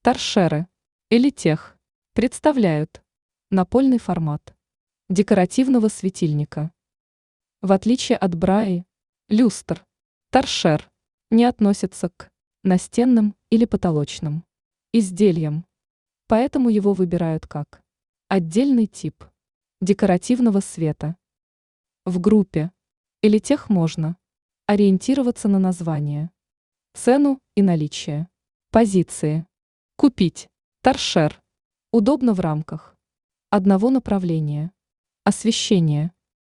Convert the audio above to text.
Торшеры или тех представляют напольный формат декоративного светильника. В отличие от браи, люстр, торшер не относится к настенным или потолочным изделиям, поэтому его выбирают как отдельный тип декоративного света. В группе или тех можно ориентироваться на название, цену и наличие позиции. Купить торшер удобно в рамках одного направления освещения.